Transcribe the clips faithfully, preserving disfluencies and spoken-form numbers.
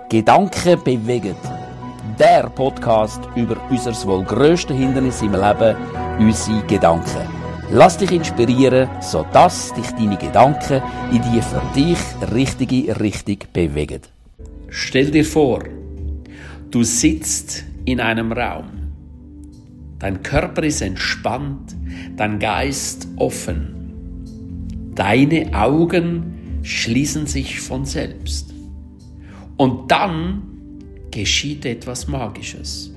Gedanken bewegen. Der Podcast über unser wohl grösstes Hindernis im Leben, unsere Gedanken. Lass dich inspirieren, sodass dich deine Gedanken in die für dich richtige Richtung bewegen. Stell dir vor, du sitzt in einem Raum. Dein Körper ist entspannt, dein Geist offen. Deine Augen schließen sich von selbst. Und dann geschieht etwas Magisches.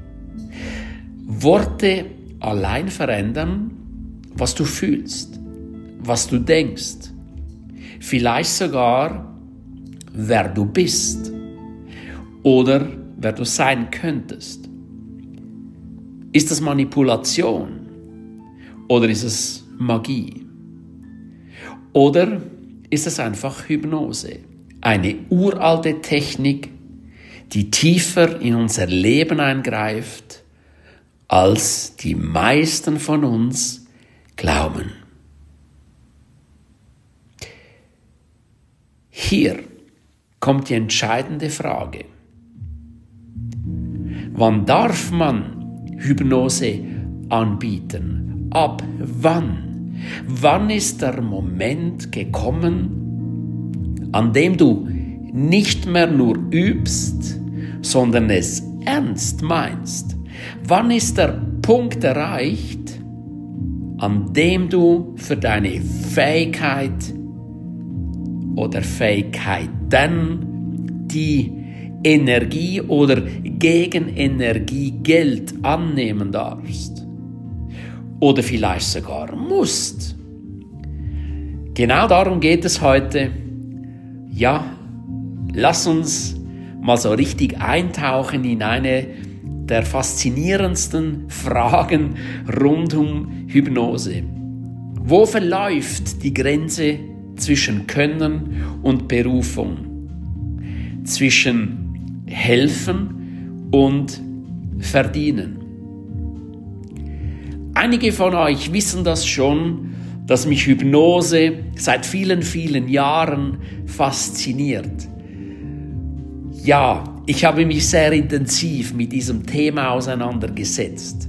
Worte allein verändern, was du fühlst, was du denkst, vielleicht sogar, wer du bist oder wer du sein könntest. Ist das Manipulation oder ist es Magie? Oder ist es einfach Hypnose? Eine uralte Technik, die tiefer in unser Leben eingreift, als die meisten von uns glauben. Hier kommt die entscheidende Frage. Wann darf man Hypnose anbieten? Ab wann? Wann ist der Moment gekommen, an dem du nicht mehr nur übst, sondern es ernst meinst? Wann ist der Punkt erreicht, an dem du für deine Fähigkeit oder Fähigkeiten die Energie oder Gegenenergie Geld annehmen darfst? Oder vielleicht sogar musst? Genau darum geht es heute. Ja, lass uns mal so richtig eintauchen in eine der faszinierendsten Fragen rund um Hypnose. Wo verläuft die Grenze zwischen Können und Berufung? Zwischen Helfen und Verdienen? Einige von euch wissen das schon, dass mich Hypnose seit vielen, vielen Jahren fasziniert. Ja, ich habe mich sehr intensiv mit diesem Thema auseinandergesetzt.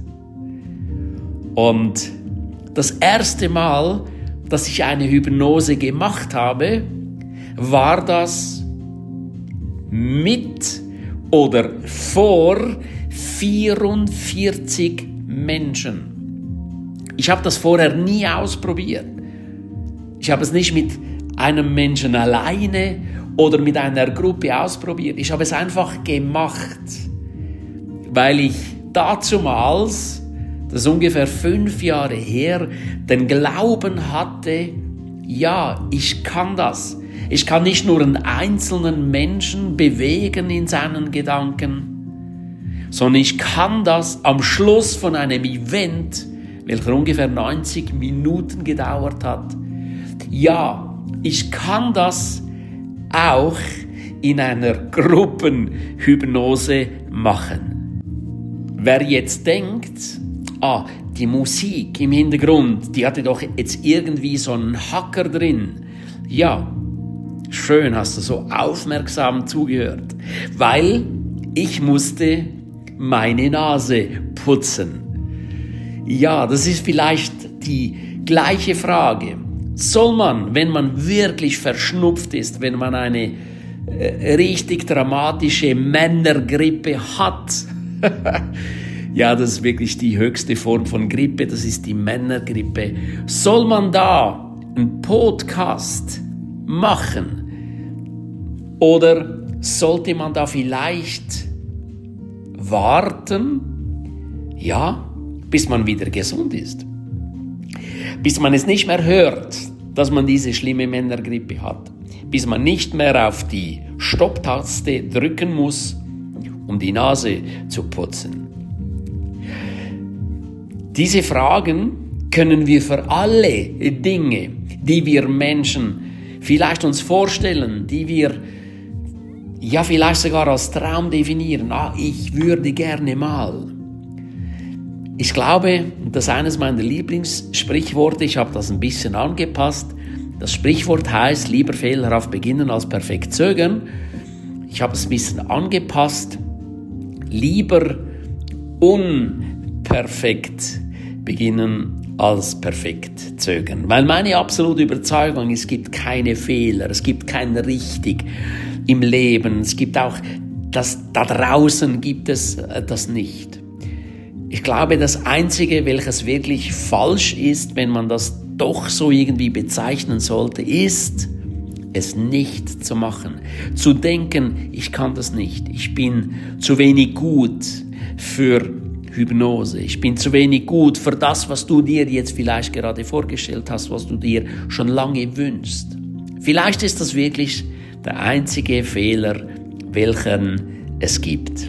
Und das erste Mal, dass ich eine Hypnose gemacht habe, war das mit oder vor vierundvierzig Menschen. Ich habe das vorher nie ausprobiert. Ich habe es nicht mit einem Menschen alleine oder mit einer Gruppe ausprobiert. Ich habe es einfach gemacht, weil ich dazumals, das ist ungefähr fünf Jahre her, den Glauben hatte, ja, ich kann das. Ich kann nicht nur einen einzelnen Menschen bewegen in seinen Gedanken, sondern ich kann das am Schluss von einem Event, welcher ungefähr neunzig Minuten gedauert hat. Ja, ich kann das auch in einer Gruppenhypnose machen. Wer jetzt denkt, ah, die Musik im Hintergrund, die hatte doch jetzt irgendwie so einen Hacker drin. Ja, schön, hast du so aufmerksam zugehört, weil ich musste meine Nase putzen. Ja, das ist vielleicht die gleiche Frage. Soll man, wenn man wirklich verschnupft ist, wenn man eine äh, richtig dramatische Männergrippe hat, ja, das ist wirklich die höchste Form von Grippe, das ist die Männergrippe, soll man da einen Podcast machen? Oder sollte man da vielleicht warten, ja, bis man wieder gesund ist? Bis man es nicht mehr hört, dass man diese schlimme Männergrippe hat. Bis man nicht mehr auf die Stopptaste drücken muss, um die Nase zu putzen. Diese Fragen können wir für alle Dinge, die wir Menschen vielleicht uns vorstellen, die wir ja vielleicht sogar als Traum definieren. Ah, ich würde gerne mal. Ich glaube, das ist eines meiner Lieblingssprichworte, ich habe das ein bisschen angepasst. Das Sprichwort heißt, lieber fehlerhaft beginnen als perfekt zögern. ich habe es ein bisschen angepasst. Lieber unperfekt beginnen als perfekt zögern. Weil meine absolute Überzeugung, es gibt keine Fehler, es gibt kein Richtig im Leben, es gibt auch, das, da draußen gibt es das nicht. Ich glaube, das Einzige, welches wirklich falsch ist, wenn man das doch so irgendwie bezeichnen sollte, ist, es nicht zu machen. Zu denken, ich kann das nicht, ich bin zu wenig gut für Hypnose, ich bin zu wenig gut für das, was du dir jetzt vielleicht gerade vorgestellt hast, was du dir schon lange wünschst. Vielleicht ist das wirklich der einzige Fehler, welchen es gibt,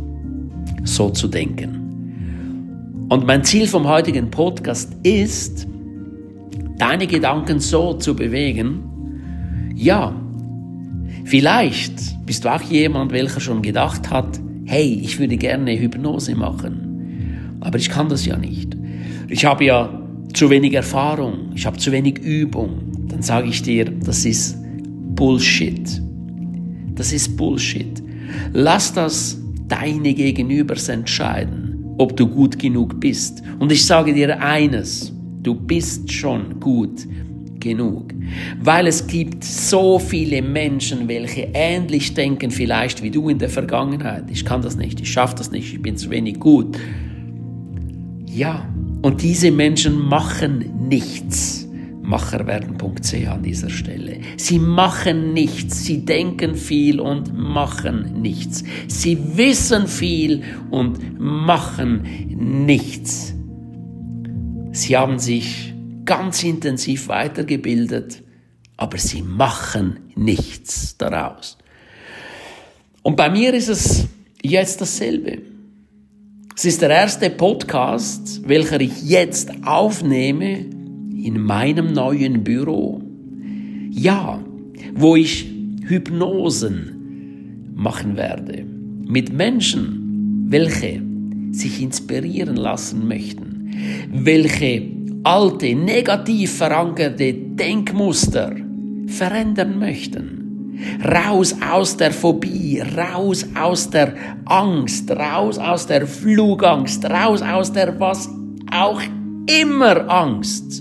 so zu denken. Und mein Ziel vom heutigen Podcast ist, deine Gedanken so zu bewegen, ja, vielleicht bist du auch jemand, welcher schon gedacht hat, hey, ich würde gerne Hypnose machen, aber ich kann das ja nicht. Ich habe ja zu wenig Erfahrung, ich habe zu wenig Übung. Dann sage ich dir, das ist Bullshit. Das ist Bullshit. Lass das deine Gegenübers entscheiden, ob du gut genug bist. Und ich sage dir eines, du bist schon gut genug. Weil es gibt so viele Menschen, welche ähnlich denken vielleicht wie du in der Vergangenheit. Ich kann das nicht, ich schaffe das nicht, ich bin zu wenig gut. Ja, und diese Menschen machen nichts. Macherwerden punkt c h an dieser Stelle. Sie machen nichts, sie denken viel und machen nichts. Sie wissen viel und machen nichts. Sie haben sich ganz intensiv weitergebildet, aber sie machen nichts daraus. Und bei mir ist es jetzt dasselbe. Es ist der erste Podcast, welcher ich jetzt aufnehme in meinem neuen Büro. Ja, wo ich Hypnosen machen werde mit Menschen, welche sich inspirieren lassen möchten, welche alte, negativ verankerte Denkmuster verändern möchten. Raus aus der Phobie, raus aus der Angst, raus aus der Flugangst, raus aus der was auch immer Angst.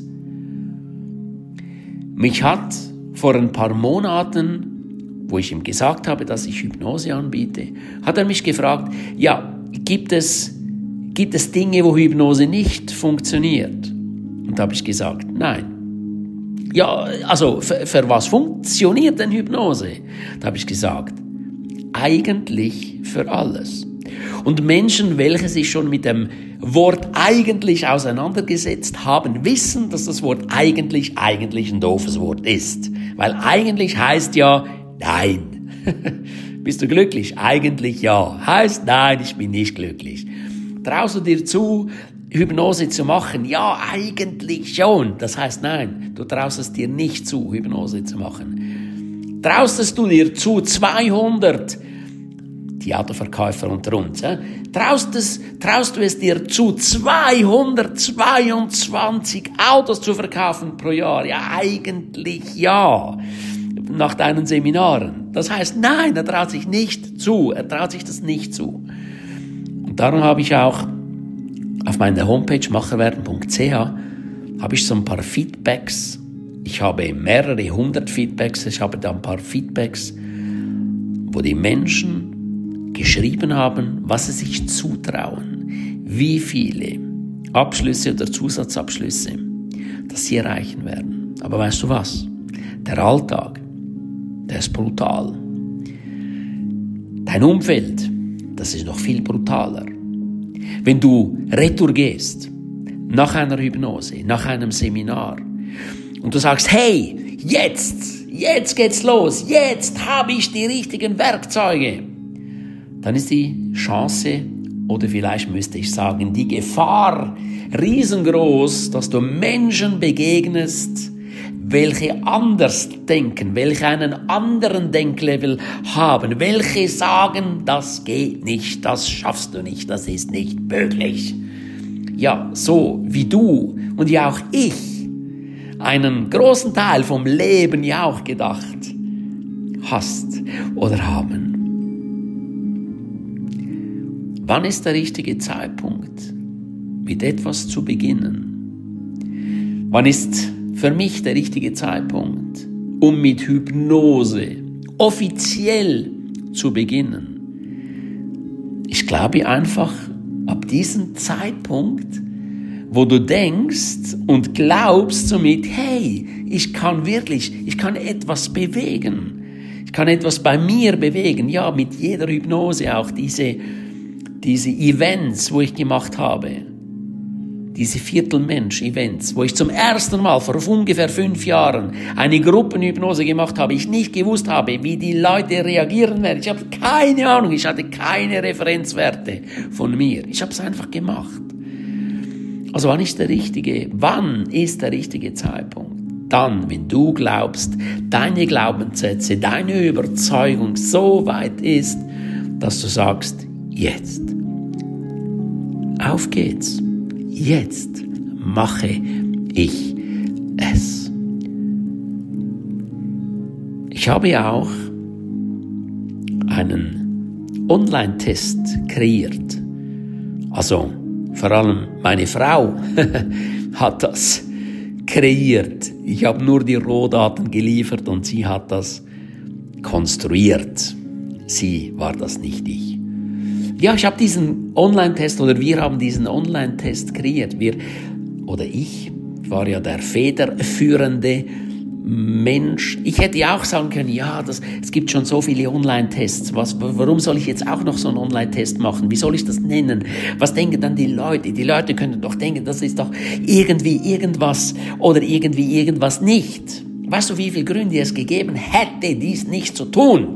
Mich hat vor ein paar Monaten, wo ich ihm gesagt habe, dass ich Hypnose anbiete, hat er mich gefragt, ja, gibt es, gibt es Dinge, wo Hypnose nicht funktioniert? Und da habe ich gesagt, nein. Ja, also für, für was funktioniert denn Hypnose? Da habe ich gesagt, eigentlich für alles. Und Menschen, welche sich schon mit dem Wort eigentlich auseinandergesetzt haben, wissen, dass das Wort eigentlich eigentlich ein doofes Wort ist. Weil eigentlich heißt ja nein. Bist du glücklich? Eigentlich ja. Heißt nein, ich bin nicht glücklich. Traust du dir zu, Hypnose zu machen? Ja, eigentlich schon. Das heißt nein, du traust es dir nicht zu, Hypnose zu machen. Traust du dir zu, zweihundert, die Autoverkäufer unter uns, äh? traust, es, traust du es dir zu, zweihundertzweiundzwanzig Autos zu verkaufen pro Jahr? Ja, eigentlich ja. Nach deinen Seminaren. Das heißt, nein, er traut sich nicht zu. Er traut sich das nicht zu. Und darum habe ich auch auf meiner Homepage macherwerden punkt c h habe ich so ein paar Feedbacks. Ich habe mehrere hundert Feedbacks. Ich habe da ein paar Feedbacks, wo die Menschen geschrieben haben, was sie sich zutrauen, wie viele Abschlüsse oder Zusatzabschlüsse, dass sie erreichen werden. Aber weißt du was? Der Alltag, der ist brutal. Dein Umfeld, das ist noch viel brutaler. Wenn du retour gehst, nach einer Hypnose, nach einem Seminar, und du sagst, hey, jetzt, jetzt geht's los, jetzt habe ich die richtigen Werkzeuge, dann ist die Chance, oder vielleicht müsste ich sagen, die Gefahr riesengroß, dass du Menschen begegnest, welche anders denken, welche einen anderen Denklevel haben, welche sagen, das geht nicht, das schaffst du nicht, das ist nicht möglich. Ja, so wie du und ja auch ich einen großen Teil vom Leben ja auch gedacht hast oder haben. wann ist der richtige Zeitpunkt, mit etwas zu beginnen? Wann ist für mich der richtige Zeitpunkt, um mit Hypnose offiziell zu beginnen? Ich glaube einfach, ab diesem Zeitpunkt, wo du denkst und glaubst somit, hey, ich kann wirklich, ich kann etwas bewegen. Ich kann etwas bei mir bewegen. Ja, mit jeder Hypnose auch diese, diese Events, wo ich gemacht habe. Diese Viertelmensch-Events, wo ich zum ersten Mal vor ungefähr fünf Jahren eine Gruppenhypnose gemacht habe, ich nicht gewusst habe, wie die Leute reagieren werden. Ich habe keine Ahnung, ich hatte keine Referenzwerte von mir. Ich habe es einfach gemacht. Also wann ist der richtige, wann ist der richtige Zeitpunkt? Dann, wenn du glaubst, deine Glaubenssätze, deine Überzeugung so weit ist, dass du sagst, jetzt. Auf geht's. Jetzt mache ich es. Ich habe ja auch einen Online-Test kreiert. Also vor allem meine Frau hat das kreiert. Ich habe nur die Rohdaten geliefert und sie hat das konstruiert. Sie war das, nicht ich. Ja, ich habe diesen Online-Test oder wir haben diesen Online-Test kreiert. Wir, oder ich, war ja der federführende Mensch. Ich hätte ja auch sagen können, ja, das, es gibt schon so viele Online-Tests. Was, warum soll ich jetzt auch noch so einen Online-Test machen? Wie soll ich das nennen? Was denken dann die Leute? Die Leute können doch denken, das ist doch irgendwie irgendwas oder irgendwie irgendwas nicht. Weißt du, wie viele Gründe es gegeben hätte, dies nicht zu tun?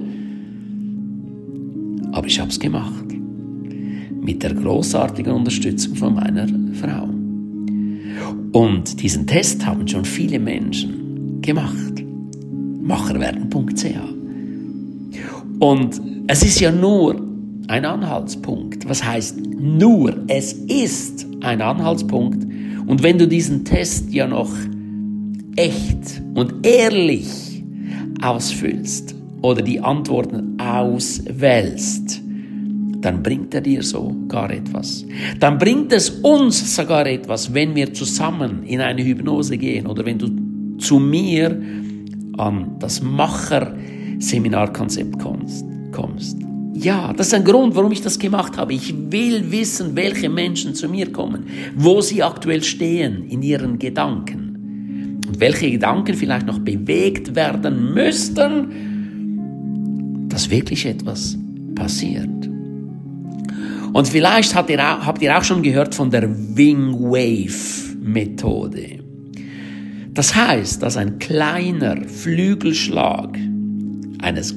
Aber ich habe es gemacht. Mit der großartigen Unterstützung von meiner Frau. Und diesen Test haben schon viele Menschen gemacht. Macherwerden punkt c h. Und es ist ja nur ein Anhaltspunkt. Was heißt nur? Es ist ein Anhaltspunkt. Und wenn du diesen Test ja noch echt und ehrlich ausfüllst oder die Antworten auswählst, dann bringt er dir sogar etwas. Dann bringt es uns sogar etwas, wenn wir zusammen in eine Hypnose gehen oder wenn du zu mir an das Macher-Seminarkonzept kommst. Ja, das ist ein Grund, warum ich das gemacht habe. Ich will wissen, welche Menschen zu mir kommen, wo sie aktuell stehen in ihren Gedanken und welche Gedanken vielleicht noch bewegt werden müssten, dass wirklich etwas passiert. Und vielleicht habt ihr, auch, habt ihr auch schon gehört von der Wing-Wave-Methode. Das heißt, dass ein kleiner Flügelschlag eines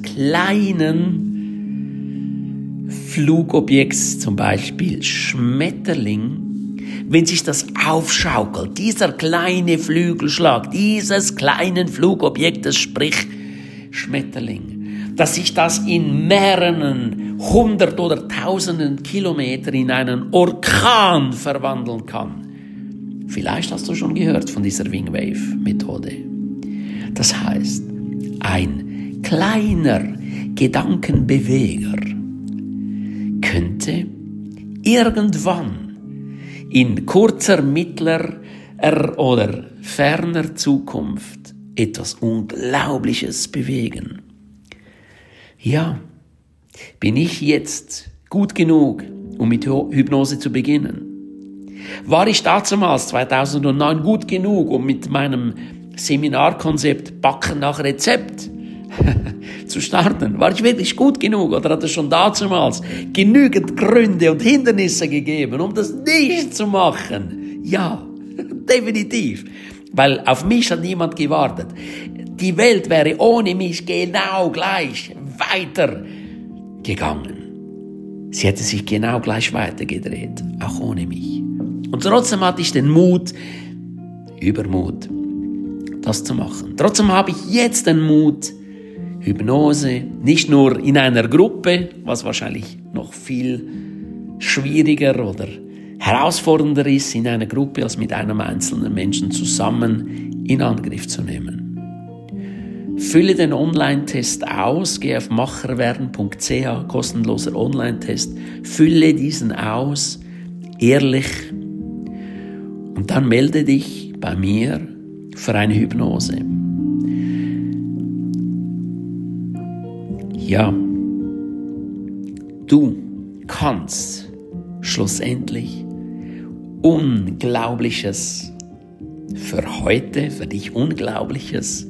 kleinen Flugobjekts, zum Beispiel Schmetterling, wenn sich das aufschaukelt, dieser kleine Flügelschlag dieses kleinen Flugobjektes, sprich Schmetterling, dass sich das in mehreren hundert oder tausenden Kilometer in einen Orkan verwandeln kann. Vielleicht hast du schon gehört von dieser Wing-Wave-Methode. Das heißt, ein kleiner Gedankenbeweger könnte irgendwann in kurzer, mittlerer oder ferner Zukunft etwas Unglaubliches bewegen. Ja, bin ich jetzt gut genug, um mit Hypnose zu beginnen? War ich damals zweitausendneun gut genug, um mit meinem Seminarkonzept Backen nach Rezept zu starten? War ich wirklich gut genug oder hat es schon damals genügend Gründe und Hindernisse gegeben, um das nicht zu machen? Ja, definitiv. Weil auf mich hat niemand gewartet. Die Welt wäre ohne mich genau gleich weitergegangen. Sie hätte sich genau gleich weitergedreht, auch ohne mich. Und trotzdem hatte ich den Mut, Übermut, das zu machen. Trotzdem habe ich jetzt den Mut, Hypnose nicht nur in einer Gruppe, was wahrscheinlich noch viel schwieriger oder herausfordernder ist, in einer Gruppe als mit einem einzelnen Menschen zusammen in Angriff zu nehmen. Fülle den Online-Test aus, geh auf macherwerden punkt c h, kostenloser Online-Test, fülle diesen aus, ehrlich, und dann melde dich bei mir für eine Hypnose. Ja, du kannst schlussendlich Unglaubliches für heute, für dich Unglaubliches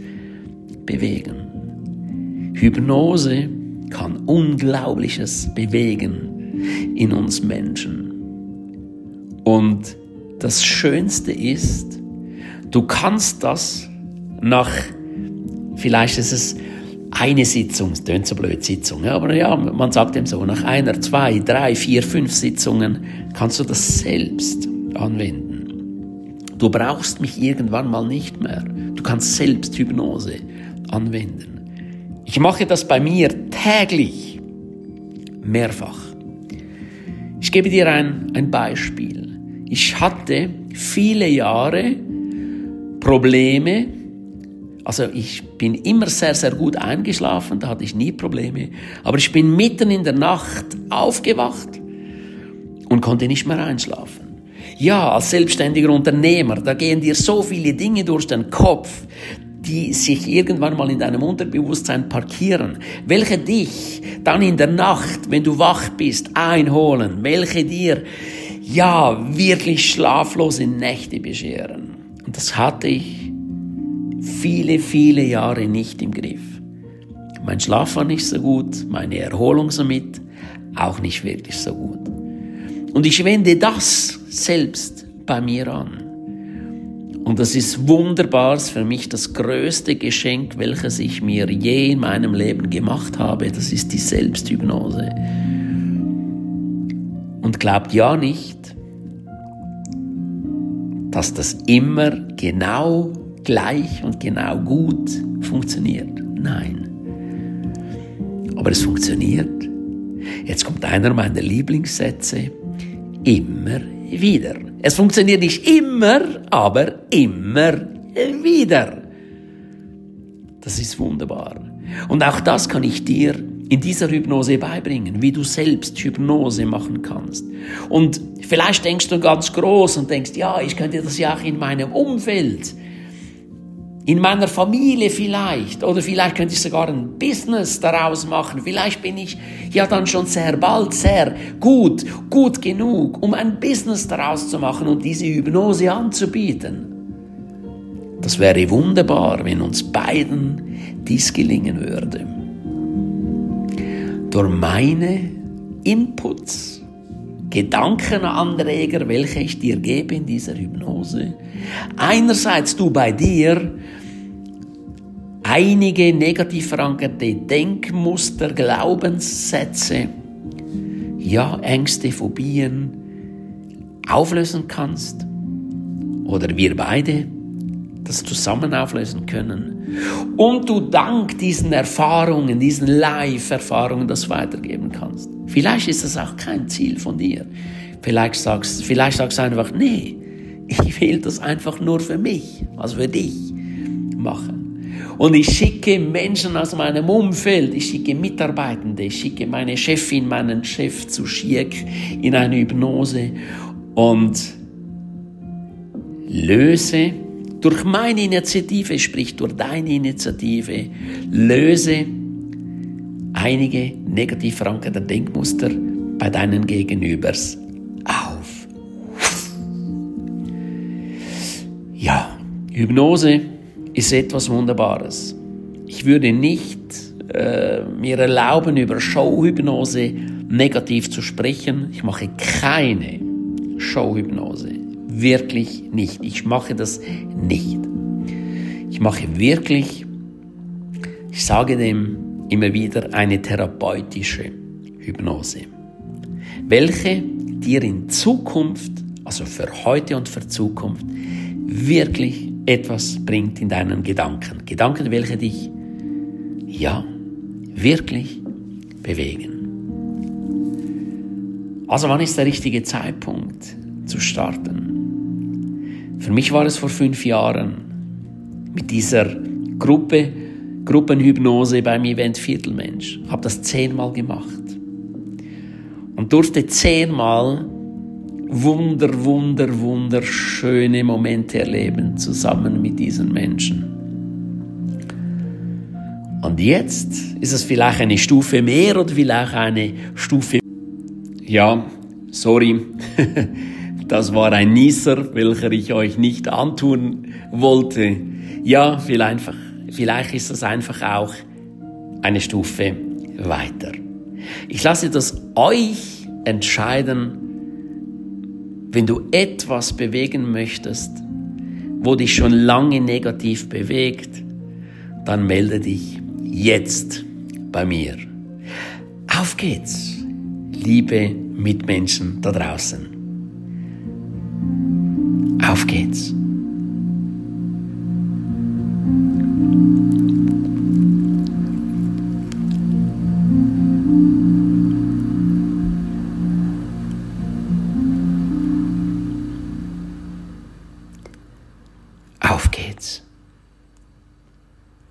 bewegen. Hypnose kann Unglaubliches bewegen in uns Menschen. Und das Schönste ist, du kannst das nach, vielleicht ist es eine Sitzung, es klingt so blöd, Sitzung, aber ja, man sagt dem so, nach einer, zwei, drei, vier, fünf Sitzungen kannst du das selbst anwenden. Du brauchst mich irgendwann mal nicht mehr. Du kannst selbst Hypnose anwenden. Ich mache das bei mir täglich, mehrfach. Ich gebe dir ein, ein Beispiel. Ich hatte viele Jahre Probleme. Also ich bin immer sehr, sehr gut eingeschlafen, da hatte ich nie Probleme. Aber ich bin mitten in der Nacht aufgewacht und konnte nicht mehr einschlafen. Ja, als selbstständiger Unternehmer, da gehen dir so viele Dinge durch den Kopf, die sich irgendwann mal in deinem Unterbewusstsein parkieren, welche dich dann in der Nacht, wenn du wach bist, einholen, welche dir, ja, wirklich schlaflose Nächte bescheren. Und das hatte ich viele, viele Jahre nicht im Griff. Mein Schlaf war nicht so gut, meine Erholung somit auch nicht wirklich so gut. Und ich wende das selbst bei mir an. Und das ist wunderbar, für mich das größte Geschenk, welches ich mir je in meinem Leben gemacht habe, das ist die Selbsthypnose. Und glaubt ja nicht, dass das immer genau gleich und genau gut funktioniert. Nein. Aber es funktioniert. Jetzt kommt einer meiner Lieblingssätze. Immer wieder. Es funktioniert nicht immer, aber immer wieder. Das ist wunderbar. Und auch das kann ich dir in dieser Hypnose beibringen, wie du selbst Hypnose machen kannst. Und vielleicht denkst du ganz groß und denkst, ja, ich könnte das ja auch in meinem Umfeld, in meiner Familie vielleicht, oder vielleicht könnte ich sogar ein Business daraus machen. Vielleicht bin ich ja dann schon sehr bald sehr gut, gut genug, um ein Business daraus zu machen und diese Hypnose anzubieten. Das wäre wunderbar, wenn uns beiden dies gelingen würde. Durch meine Inputs, Gedankenanreger, welche ich dir gebe in dieser Hypnose, einerseits du bei dir einige negativ verankerte Denkmuster, Glaubenssätze, ja, Ängste, Phobien auflösen kannst, oder wir beide das zusammen auflösen können, und du dank diesen Erfahrungen, diesen Live-Erfahrungen das weitergeben kannst. Vielleicht ist das auch kein Ziel von dir. Vielleicht sagst, vielleicht sagst du einfach, nee, ich will das einfach nur für mich, also für dich machen. Und ich schicke Menschen aus meinem Umfeld, ich schicke Mitarbeitende, ich schicke meine Chefin, meinen Chef zu Schirk in eine Hypnose und löse durch meine Initiative, sprich durch deine Initiative, löse einige negativ verankerte Denkmuster bei deinen Gegenübers auf. Ja, Hypnose ist etwas Wunderbares. Ich würde nicht äh, mir erlauben, über Showhypnose negativ zu sprechen. Ich mache keine Showhypnose. Wirklich nicht. Ich mache das nicht. Ich mache wirklich, ich sage dem immer wieder, eine therapeutische Hypnose, welche dir in Zukunft, also für heute und für Zukunft, wirklich etwas bringt in deinen Gedanken. Gedanken, welche dich, ja, wirklich bewegen. Also wann ist der richtige Zeitpunkt zu starten? Für mich war es vor fünf Jahren mit dieser Gruppe Gruppenhypnose beim Event Viertelmensch. Habe das zehnmal gemacht. Und durfte zehnmal wunder, wunder, wunderschöne Momente erleben, zusammen mit diesen Menschen. Und jetzt ist es vielleicht eine Stufe mehr oder vielleicht eine Stufe... Ja, sorry, das war ein Nieser, welcher ich euch nicht antun wollte. Ja, vielleicht, vielleicht ist das einfach auch eine Stufe weiter. Ich lasse das euch entscheiden, wenn du etwas bewegen möchtest, wo dich schon lange negativ bewegt, dann melde dich jetzt bei mir. Auf geht's, liebe Mitmenschen da draußen. Auf geht's. Auf geht's.